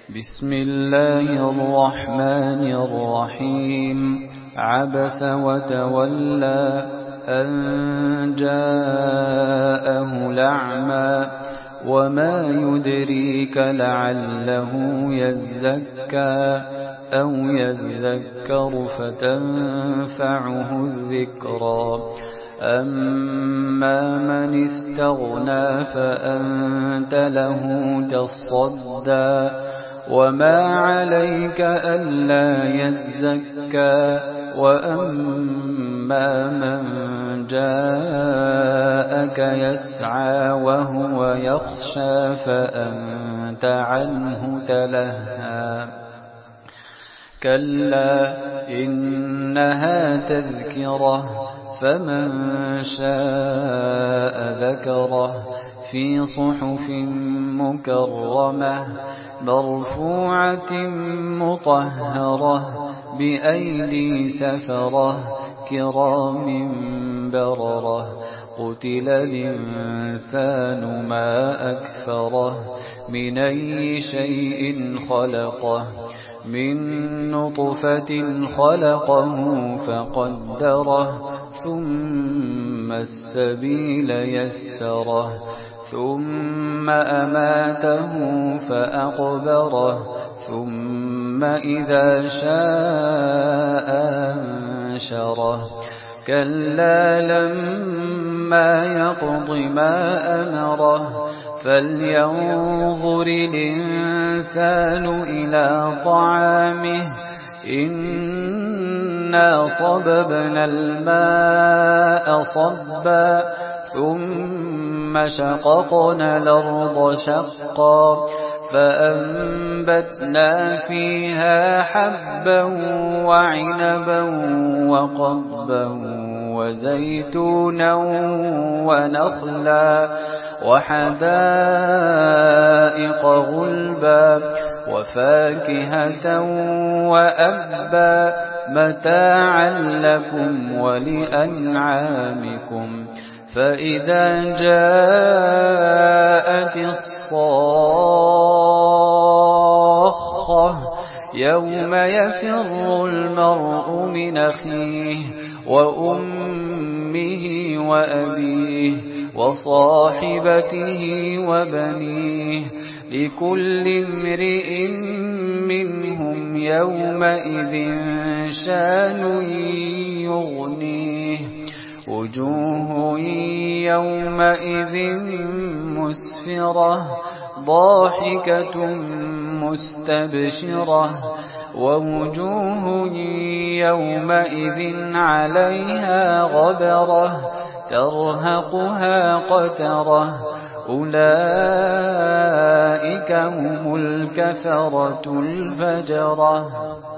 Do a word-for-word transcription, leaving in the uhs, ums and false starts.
بسم الله الرحمن الرحيم عبس وتولى أن جاءه الأعمى وما يدريك لعله يزكى أو يذكر فتنفعه الذكرى أما من استغنى فأنت له تصدى وما عليك ألا يزكى وأما من جاءك يسعى وهو يخشى فأنت عنه تلهى كلا إنها تذكرة فمن شاء ذكره في صحف مكرمة مرفوعة مطهرة بأيدي سفرة كرام بررة قتل الإنسان ما أكفره من أي شيء خلقه من نطفة خلقه فقدره ثم السبيل يسره ثم أماته فأقبره ثم إذا شاء أنشره كلا لما يقض ما أمره فلينظر الإنسان إلى طعامه إنا صببنا الماء صبا ثم شققنا الأرض شقا فأنبتنا فيها حبا وعنبا وقضبا وزيتونا ونخلا وحدائق غلبا وفاكهة وأبا متاعا لكم ولأنعامكم فإذا جاءت الصاخة يوم يفر المرء من أخيه وأمه وأبيه وصاحبته وبنيه لكل امرئ منهم يومئذ شان يغنيه وجوه يومئذ مسفرة ضاحكة مستبشرة ووجوه يومئذ عليها غبرة ترهقها قترة أولئك هم الكفرة الفجرة.